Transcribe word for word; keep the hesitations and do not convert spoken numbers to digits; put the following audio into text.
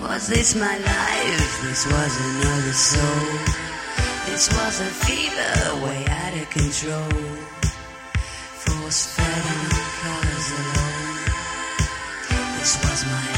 Was this my life? This was another soul. This was a fever way out of control. Force fed on colors alone. This was my